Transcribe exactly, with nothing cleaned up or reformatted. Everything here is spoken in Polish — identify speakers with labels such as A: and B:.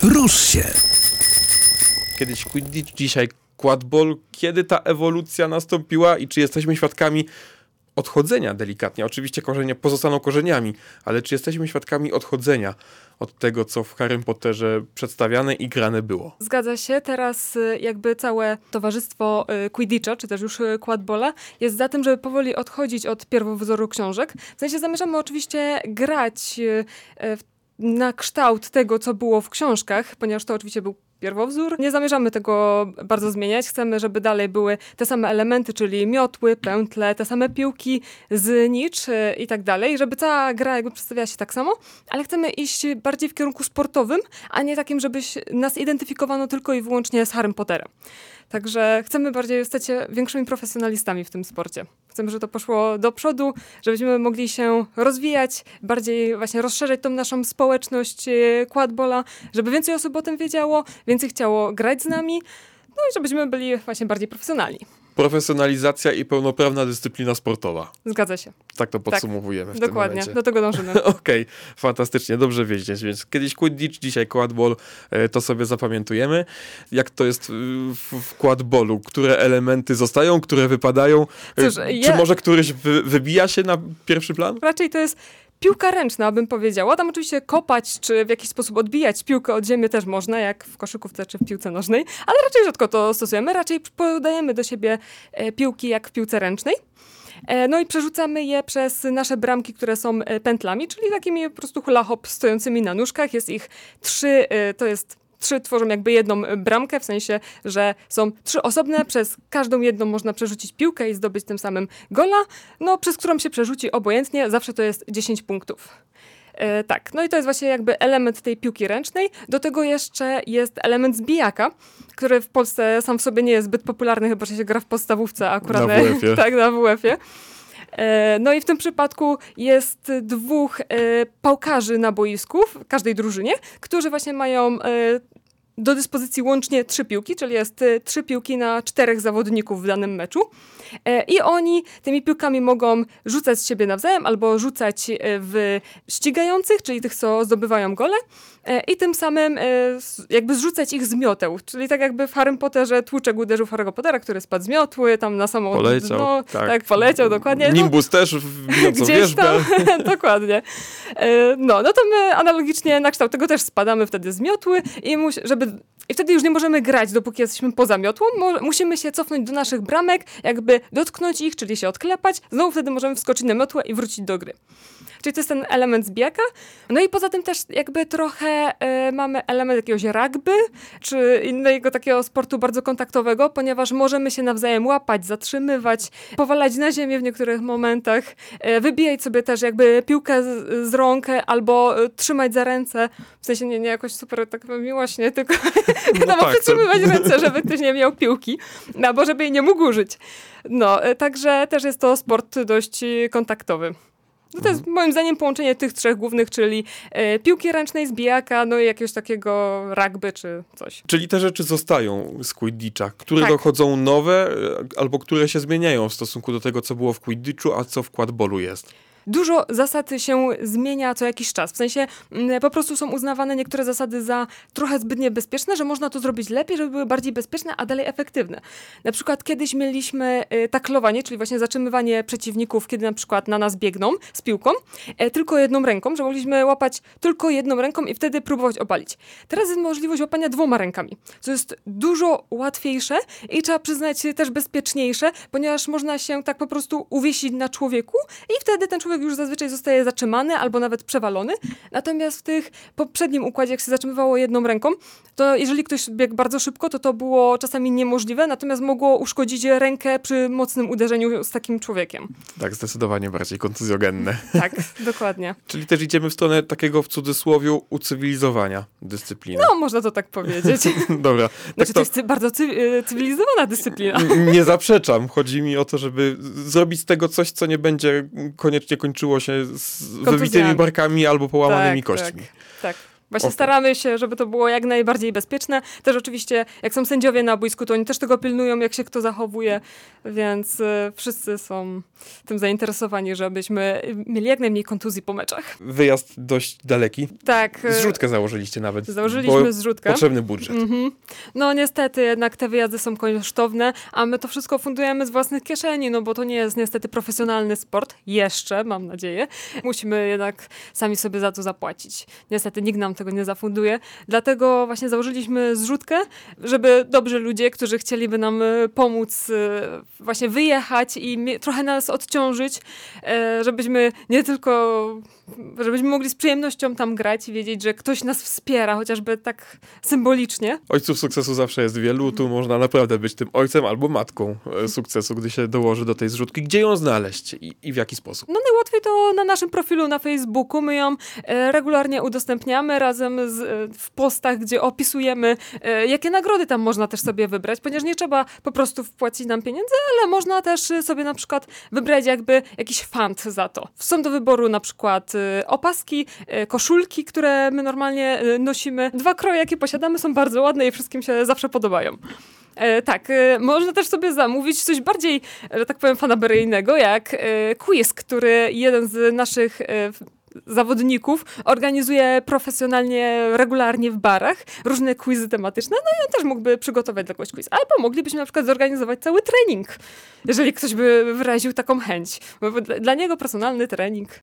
A: Rusz się!
B: Kiedyś Quidditch, dzisiaj quadball. Kiedy ta ewolucja nastąpiła i czy jesteśmy świadkami odchodzenia delikatnie? Oczywiście korzenie pozostaną korzeniami, ale czy jesteśmy świadkami odchodzenia od tego, co w Harrym Potterze przedstawiane i grane było?
C: Zgadza się. Teraz jakby całe towarzystwo Quidditcha, czy też już quadbola, jest za tym, żeby powoli odchodzić od pierwowzoru książek. W sensie zamierzamy oczywiście grać w na kształt tego, co było w książkach, ponieważ to oczywiście był pierwowzór. Nie zamierzamy tego bardzo zmieniać. Chcemy, żeby dalej były te same elementy, czyli miotły, pętle, te same piłki, znicz i tak dalej, żeby cała gra jakby przedstawiała się tak samo, ale chcemy iść bardziej w kierunku sportowym, a nie takim, żeby nas identyfikowano tylko i wyłącznie z Harrym Potterem. Także chcemy bardziej stać się większymi profesjonalistami w tym sporcie. Chcemy, żeby to poszło do przodu, żebyśmy mogli się rozwijać, bardziej właśnie rozszerzać tą naszą społeczność quadbola, żeby więcej osób o tym wiedziało, więcej chciało grać z nami, no i żebyśmy byli właśnie bardziej profesjonalni.
B: Profesjonalizacja i pełnoprawna dyscyplina sportowa.
C: Zgadza się.
B: Tak to podsumowujemy
C: tak,
B: w tym
C: dokładnie,
B: momencie.
C: do tego dążymy.
B: Okej, okay, fantastycznie, dobrze wiedzieć. Więc kiedyś Quidditch, dzisiaj quadball, to sobie zapamiętujemy. Jak to jest w, w quadballu? Które elementy zostają, które wypadają?
C: Cóż,
B: Czy
C: ja...
B: może któryś wy, wybija się na pierwszy plan?
C: Raczej to jest piłka ręczna, bym powiedziała. Tam oczywiście kopać, czy w jakiś sposób odbijać piłkę od ziemi też można, jak w koszykówce, czy w piłce nożnej, ale raczej rzadko to stosujemy. Raczej podajemy do siebie piłki jak w piłce ręcznej. No i przerzucamy je przez nasze bramki, które są pętlami, czyli takimi po prostu hula hop stojącymi na nóżkach. Jest ich trzy, to jest Trzy tworzą jakby jedną bramkę, w sensie, że są trzy osobne, przez każdą jedną można przerzucić piłkę i zdobyć tym samym gola, no przez którą się przerzuci obojętnie, zawsze to jest dziesięć punktów. E, tak, no i to jest właśnie jakby element tej piłki ręcznej. Do tego jeszcze jest element zbijaka, który w Polsce sam w sobie nie jest zbyt popularny, chyba że się gra w podstawówce akurat.
B: Na W F-ie.
C: Tak, na W F-ie. No i w tym przypadku jest dwóch e, pałkarzy na boisku w każdej drużynie, którzy właśnie mają e, do dyspozycji łącznie trzy piłki, czyli jest e, trzy piłki na czterech zawodników w danym meczu. E, I oni tymi piłkami mogą rzucać z siebie nawzajem albo rzucać w ścigających, czyli tych, co zdobywają gole. I tym samym jakby zrzucać ich z mioteł. Czyli tak jakby w Harrym Potterze tłuczek uderzył w Harry'ego Pottera, który spadł z miotły, tam na samą...
B: Poleciał,
C: no,
B: tak.
C: tak, poleciał, dokładnie.
B: Nimbus no, też w bijącą wierzbę.
C: Tam, dokładnie. No, no to my analogicznie na kształt tego też spadamy wtedy z miotły i, mus, żeby, i wtedy już nie możemy grać, dopóki jesteśmy poza miotłą. Mo- musimy się cofnąć do naszych bramek, jakby dotknąć ich, czyli się odklepać. Znowu wtedy możemy wskoczyć na miotłę i wrócić do gry. Czyli to jest ten element zbijaka. No i poza tym też jakby trochę y, mamy element jakiegoś rugby, czy innego takiego sportu bardzo kontaktowego, ponieważ możemy się nawzajem łapać, zatrzymywać, powalać na ziemię w niektórych momentach, y, wybijać sobie też jakby piłkę z, z rąk albo y, trzymać za ręce. W sensie nie, nie jakoś super tak miłośnie, tylko
B: No
C: wiadomo,
B: tak,
C: przytrzymywać
B: to...
C: ręce, żeby ktoś nie miał piłki, albo żeby jej nie mógł użyć. No, y, także też jest to sport dość kontaktowy. No to jest moim zdaniem połączenie tych trzech głównych, czyli e, piłki ręcznej, zbijaka, no i jakiegoś takiego rugby czy coś.
B: Czyli te rzeczy zostają z Quidditcha, które
C: tak.
B: dochodzą nowe albo które się zmieniają w stosunku do tego, co było w Quidditchu, a co w quadballu jest.
C: Dużo zasad się zmienia co jakiś czas. W sensie m, po prostu są uznawane niektóre zasady za trochę zbyt niebezpieczne, że można to zrobić lepiej, żeby były bardziej bezpieczne, a dalej efektywne. Na przykład kiedyś mieliśmy y, taklowanie, czyli właśnie zatrzymywanie przeciwników, kiedy na przykład na nas biegną z piłką, e, tylko jedną ręką, że mogliśmy łapać tylko jedną ręką i wtedy próbować obalić. Teraz jest możliwość łapania dwoma rękami, co jest dużo łatwiejsze i trzeba przyznać też bezpieczniejsze, ponieważ można się tak po prostu uwiesić na człowieku i wtedy ten człowiek już zazwyczaj zostaje zatrzymany albo nawet przewalony. Natomiast w tych poprzednim układzie, jak się zatrzymywało jedną ręką, to jeżeli ktoś biegł bardzo szybko, to to było czasami niemożliwe, natomiast mogło uszkodzić rękę przy mocnym uderzeniu z takim człowiekiem.
B: Tak, zdecydowanie bardziej kontuzjogenne.
C: Tak, dokładnie.
B: Czyli też idziemy w stronę takiego w cudzysłowiu ucywilizowania dyscypliny.
C: No, można to tak powiedzieć.
B: Dobra.
C: Znaczy
B: Tak
C: to
B: to...
C: jest bardzo cy- cywilizowana dyscyplina.
B: Nie zaprzeczam. Chodzi mi o to, żeby zrobić z tego coś, co nie będzie koniecznie kończyło się z wybitymi barkami albo połamanymi
C: tak,
B: kośćmi.
C: Tak, tak. Właśnie
B: Okay.
C: staramy się, żeby to było jak najbardziej bezpieczne. Też oczywiście, jak są sędziowie na boisku, to oni też tego pilnują, jak się kto zachowuje, więc y, wszyscy są tym zainteresowani, żebyśmy mieli jak najmniej kontuzji po meczach.
B: Wyjazd dość daleki.
C: Tak.
B: Zrzutkę założyliście nawet.
C: Założyliśmy zrzutkę.
B: Potrzebny budżet.
C: Mm-hmm. No niestety jednak te wyjazdy są kosztowne, a my to wszystko fundujemy z własnych kieszeni, no bo to nie jest niestety profesjonalny sport. Jeszcze, mam nadzieję. Musimy jednak sami sobie za to zapłacić. Niestety nikt nam tego nie zafunduje. Dlatego właśnie założyliśmy zrzutkę, żeby dobrzy ludzie, którzy chcieliby nam pomóc właśnie wyjechać i trochę nas odciążyć, żebyśmy nie tylko, żebyśmy mogli z przyjemnością tam grać i wiedzieć, że ktoś nas wspiera, chociażby tak symbolicznie.
B: Ojców sukcesu zawsze jest wielu, tu można naprawdę być tym ojcem albo matką sukcesu, gdy się dołoży do tej zrzutki. Gdzie ją znaleźć i, i w jaki sposób?
C: No najłatwiej to na naszym profilu na Facebooku. My ją e, regularnie udostępniamy razem z, e, w postach, gdzie opisujemy, e, jakie nagrody tam można też sobie wybrać, ponieważ nie trzeba po prostu wpłacić nam pieniędzy, ale można też sobie na przykład wybrać jakby jakiś fund za to. Są do wyboru na przykład e, opaski, e, koszulki, które my normalnie e, nosimy. Dwa kroje, jakie posiadamy, są bardzo ładne i wszystkim się zawsze podobają. E, tak, e, można też sobie zamówić coś bardziej, że tak powiem, fanaberyjnego, jak e, quiz, który jeden z naszych e, zawodników organizuje profesjonalnie, regularnie w barach różne quizy tematyczne, no i on też mógłby przygotować dla kogoś quiz. Albo moglibyśmy na przykład zorganizować cały trening, jeżeli ktoś by wyraził taką chęć. Bo dla niego personalny trening